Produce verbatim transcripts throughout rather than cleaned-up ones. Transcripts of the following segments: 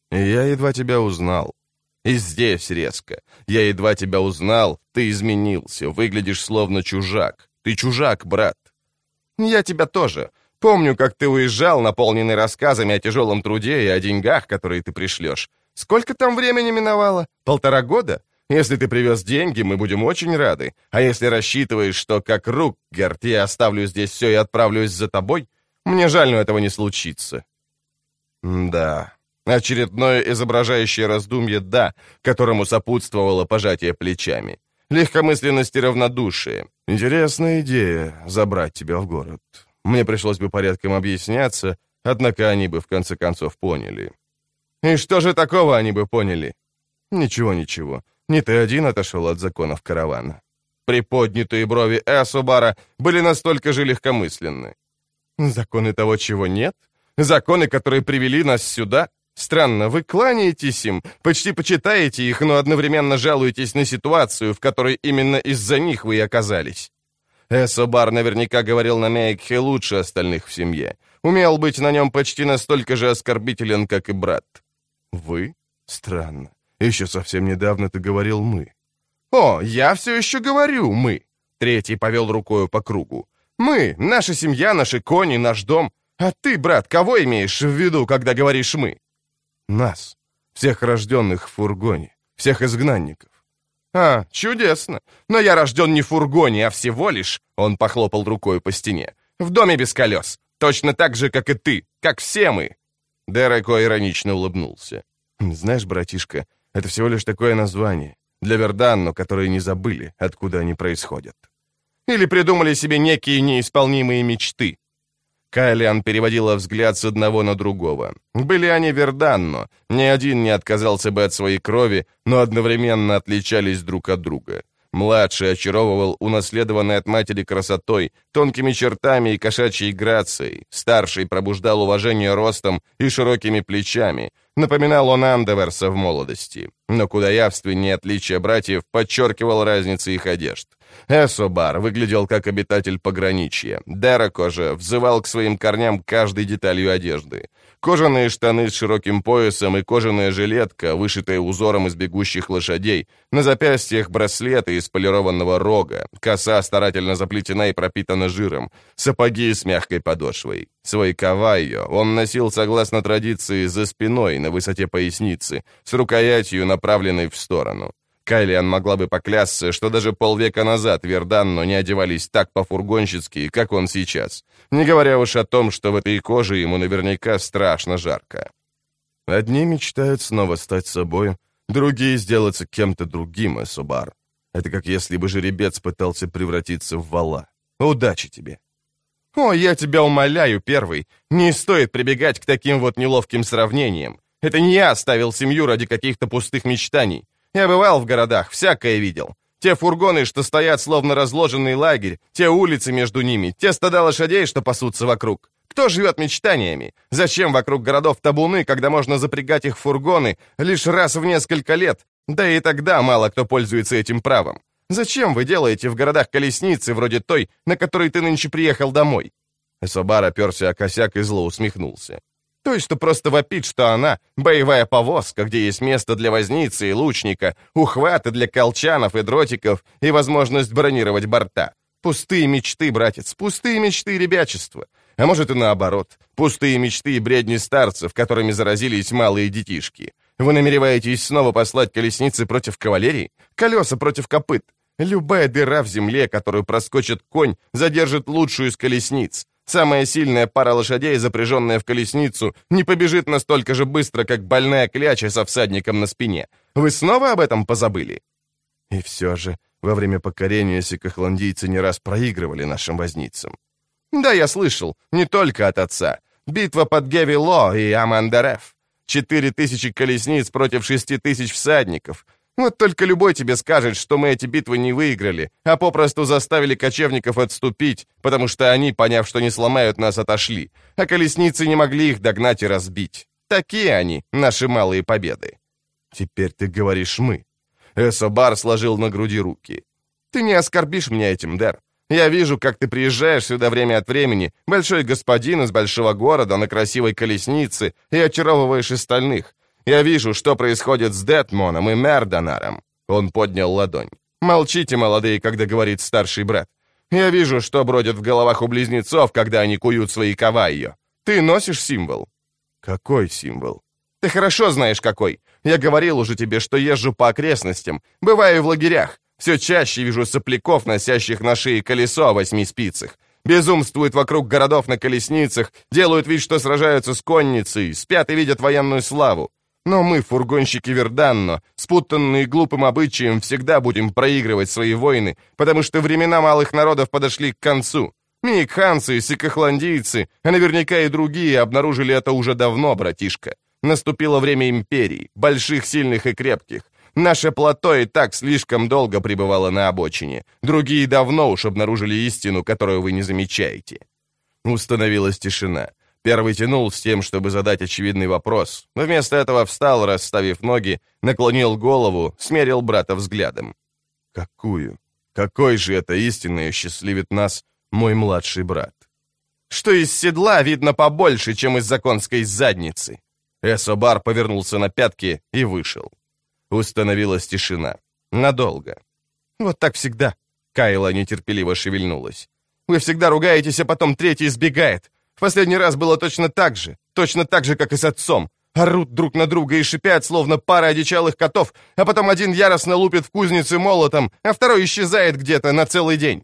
Я едва тебя узнал. И здесь резко. Я едва тебя узнал, ты изменился, выглядишь словно чужак. Ты чужак, брат. Я тебя тоже. Помню, как ты уезжал, наполненный рассказами о тяжелом труде и о деньгах, которые ты пришлешь. Сколько там времени миновало? Полтора года? Если ты привез деньги, мы будем очень рады. А если рассчитываешь, что как Рутгерт я оставлю здесь все и отправлюсь за тобой, мне жаль, но этого не случится. Да, очередное изображающее раздумье «да», которому сопутствовало пожатие плечами. Легкомысленность и равнодушие. Интересная идея — забрать тебя в город. Мне пришлось бы порядком объясняться, однако они бы в конце концов поняли. И что же такого они бы поняли? Ничего, ничего. Не ты один отошел от законов каравана. Приподнятые брови Эсобара были настолько же легкомысленны. Законы того, чего нет? Законы, которые привели нас сюда? Странно, вы кланяетесь им, почти почитаете их, но одновременно жалуетесь на ситуацию, в которой именно из-за них вы и оказались. Эсобар наверняка говорил на Мейкхе лучше остальных в семье. Умел быть на нем почти настолько же оскорбителен, как и брат. Вы? Странно. Еще совсем недавно ты говорил «мы». О, я все еще говорю «мы». Третий повел рукою по кругу. Мы, наша семья, наши кони, наш дом. А ты, брат, кого имеешь в виду, когда говоришь «мы»? Нас. Всех рожденных в фургоне. Всех изгнанников. А, чудесно. Но я рожден не в фургоне, а всего лишь, он похлопал рукой по стене, в доме без колес. Точно так же, как и ты, как все мы. Дереко иронично улыбнулся. Знаешь, братишка, это всего лишь такое название. Для Верданно, которые не забыли, откуда они происходят. Или придумали себе некие неисполнимые мечты. Кайлиан переводила взгляд с одного на другого. Были они Верданно, ни один не отказался бы от своей крови, но одновременно отличались друг от друга. Младший очаровывал унаследованной от матери красотой, тонкими чертами и кошачьей грацией. Старший пробуждал уважение ростом и широкими плечами. Напоминал он Андеверса в молодости. Но куда явственнее отличие братьев подчеркивал разницу их одежд. Эсобар выглядел как обитатель пограничья. Дереко же взывал к своим корням каждой деталью одежды. Кожаные штаны с широким поясом и кожаная жилетка, вышитая узором из бегущих лошадей, на запястьях браслеты из полированного рога, коса старательно заплетена и пропитана жиром, сапоги с мягкой подошвой. Свой кавайо он носил, согласно традиции, за спиной, на высоте поясницы, с рукоятью, направленной в сторону. Кайлиан могла бы поклясться, что даже полвека назад Верданно не одевались так по-фургонщицки, как он сейчас, не говоря уж о том, что в этой коже ему наверняка страшно жарко. Одни мечтают снова стать собой, другие сделаться кем-то другим, Эсобар. Это как если бы жеребец пытался превратиться в вола. Удачи тебе! О, я тебя умоляю, первый, не стоит прибегать к таким вот неловким сравнениям. Это не я оставил семью ради каких-то пустых мечтаний. Я бывал в городах, всякое видел. Те фургоны, что стоят словно разложенный лагерь, те улицы между ними, те стада лошадей, что пасутся вокруг. Кто живет мечтаниями? Зачем вокруг городов табуны, когда можно запрягать их в фургоны лишь раз в несколько лет? Да и тогда мало кто пользуется этим правом. Зачем вы делаете в городах колесницы вроде той, на которой ты нынче приехал домой?» Эсобар оперся о косяк и зло усмехнулся. То есть, что просто вопит, что она — боевая повозка, где есть место для возницы и лучника, ухваты для колчанов и дротиков и возможность бронировать борта. Пустые мечты, братец, пустые мечты и ребячество. А может и наоборот, пустые мечты и бредни старцев, которыми заразились малые детишки. Вы намереваетесь снова послать колесницы против кавалерии? Колеса против копыт? Любая дыра в земле, которую проскочит конь, задержит лучшую из колесниц. Самая сильная пара лошадей, запряженная в колесницу, не побежит настолько же быстро, как больная кляча со всадником на спине. Вы снова об этом позабыли? И все же, во время покорения сикохландийцы не раз проигрывали нашим возницам. Да, я слышал, не только от отца. Битва под Гевило и Амандереф. Четыре тысячи колесниц против шести тысяч всадников. Вот только любой тебе скажет, что мы эти битвы не выиграли, а попросту заставили кочевников отступить, потому что они, поняв, что не сломают нас, отошли, а колесницы не могли их догнать и разбить. Такие они, наши малые победы. Теперь ты говоришь «мы». Эсобар сложил на груди руки. Ты не оскорбишь меня этим, Дер. Я вижу, как ты приезжаешь сюда время от времени, большой господин из большого города на красивой колеснице, и очаровываешь остальных. Я вижу, что происходит с Детмоном и Мердонаром». Он поднял ладонь. «Молчите, молодые, когда говорит старший брат. Я вижу, что бродит в головах у близнецов, когда они куют свои кавайо. Ты носишь символ?» «Какой символ?» «Ты хорошо знаешь, какой. Я говорил уже тебе, что езжу по окрестностям, бываю в лагерях. Все чаще вижу сопляков, носящих на шее колесо о восьми спицах. Безумствуют вокруг городов на колесницах, делают вид, что сражаются с конницей, спят и видят военную славу. Но мы, фургонщики Верданно, спутанные глупым обычаем, всегда будем проигрывать свои войны, потому что времена малых народов подошли к концу. Микханцы, сикохландийцы, а наверняка и другие обнаружили это уже давно, братишка. Наступило время империй, больших, сильных и крепких. Наше плато и так слишком долго пребывало на обочине. Другие давно уж обнаружили истину, которую вы не замечаете». Установилась тишина. Первый тянул с тем, чтобы задать очевидный вопрос, но вместо этого встал, расставив ноги, наклонил голову, смерил брата взглядом. «Какую? Какой же это истинной счастливит нас мой младший брат?» «Что из седла видно побольше, чем из законской задницы». Эсобар повернулся на пятки и вышел. Установилась тишина. Надолго. «Вот так всегда». Кайла нетерпеливо шевельнулась. «Вы всегда ругаетесь, а потом третий сбегает. В последний раз было точно так же. Точно так же, как и с отцом. Орут друг на друга и шипят, словно пара одичалых котов, а потом один яростно лупит в кузнице молотом, а второй исчезает где-то на целый день».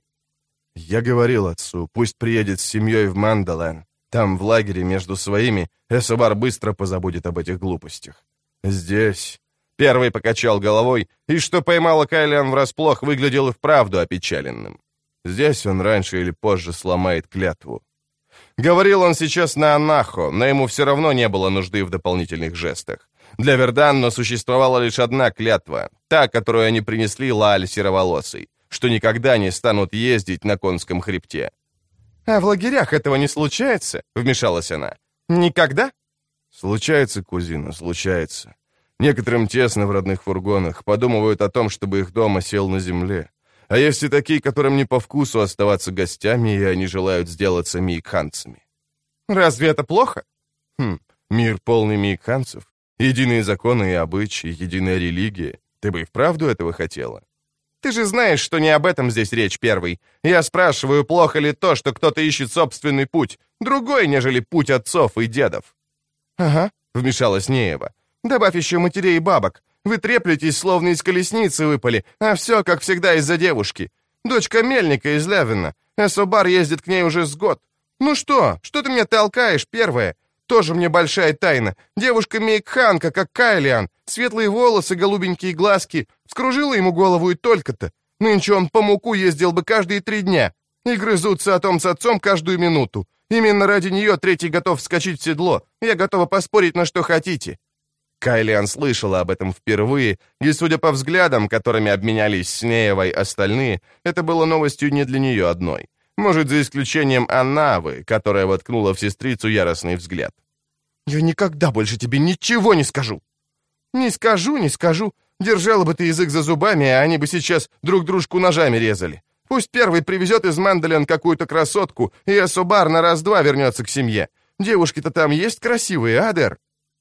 «Я говорил отцу, пусть приедет с семьей в Мандален. Там, в лагере, между своими, Эсобар быстро позабудет об этих глупостях. Здесь...» Первый покачал головой, и что поймало Кайлиан врасплох, выглядел и вправду опечаленным. Здесь он раньше или позже сломает клятву. Говорил он сейчас на Анахо, но ему все равно не было нужды в дополнительных жестах. Для Верданно существовала лишь одна клятва, та, которую они принесли Лааль Сероволосой, что никогда не станут ездить на конском хребте. «А в лагерях этого не случается?» — вмешалась она. «Никогда?» «Случается, кузина, случается. Некоторым тесно в родных фургонах, подумывают о том, чтобы их дом осел на земле. А есть и такие, которым не по вкусу оставаться гостями, и они желают сделаться мейкханцами». «Разве это плохо?» «Хм, мир полный мейкханцев. Единые законы и обычаи, единая религия. Ты бы и вправду этого хотела?» «Ты же знаешь, что не об этом здесь речь, первый. Я спрашиваю, плохо ли то, что кто-то ищет собственный путь, другой, нежели путь отцов и дедов?» «Ага», — вмешалась Неева. «Добавь еще матерей и бабок. Вы треплетесь, словно из колесницы выпали, а все, как всегда, из-за девушки. Дочка мельника из Левина. Эсобар ездит к ней уже с год. Ну что, что ты меня толкаешь, первое? Тоже мне большая тайна. Девушка Мейкханка, как Кайлиан. Светлые волосы, голубенькие глазки. Вскружила ему голову и только-то. Нынче он по муку ездил бы каждые три дня. И грызутся о том с отцом каждую минуту. Именно ради нее третий готов вскочить в седло. Я готова поспорить на что хотите». Кайлиан слышала об этом впервые, и, судя по взглядам, которыми обменялись с Неевой остальные, это было новостью не для нее одной. Может, за исключением Аннавы, которая воткнула в сестрицу яростный взгляд. «Я никогда больше тебе ничего не скажу!» «Не скажу, не скажу. Держала бы ты язык за зубами, а они бы сейчас друг дружку ножами резали. Пусть первый привезет из Мандален какую-то красотку, и Эсобар на раз-два вернется к семье. Девушки-то там есть красивые, Адер?»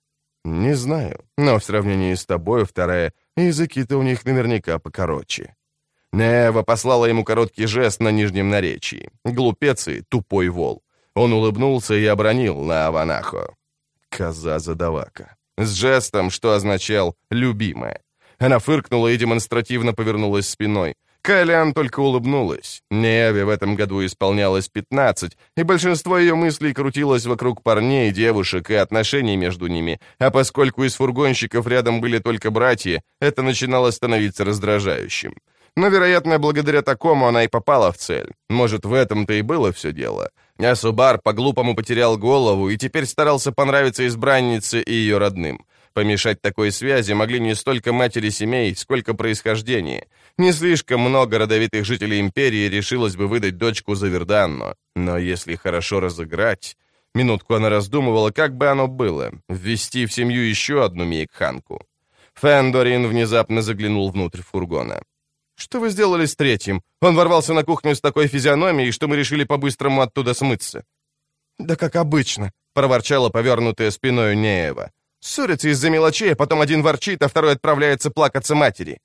«Не знаю, но в сравнении с тобой, вторая, языки-то у них наверняка покороче». Неева послала ему короткий жест на нижнем наречии. Глупец и тупой вол. Он улыбнулся и обронил на Аванахо. «Коза-задавака». С жестом, что означал «любимая». Она фыркнула и демонстративно повернулась спиной. Кайлиан только улыбнулась. Нееве в этом году исполнялось пятнадцать, и большинство ее мыслей крутилось вокруг парней, девушек и отношений между ними, а поскольку из фургонщиков рядом были только братья, это начинало становиться раздражающим. Но, вероятно, благодаря такому она и попала в цель. Может, в этом-то и было все дело. Эсобар по-глупому потерял голову и теперь старался понравиться избраннице и ее родным. Помешать такой связи могли не столько матери семей, сколько происхождение. Не слишком много родовитых жителей империи решилось бы выдать дочку за Верданно. Но если хорошо разыграть... Минутку она раздумывала, как бы оно было. Ввести в семью еще одну мейкханку. Фендорин внезапно заглянул внутрь фургона. «Что вы сделали с третьим? Он ворвался на кухню с такой физиономией, что мы решили по-быстрому оттуда смыться». «Да как обычно», — проворчала повернутая спиною Неева. Ссорятся из-за мелочей, а потом один ворчит, а второй отправляется плакаться матери.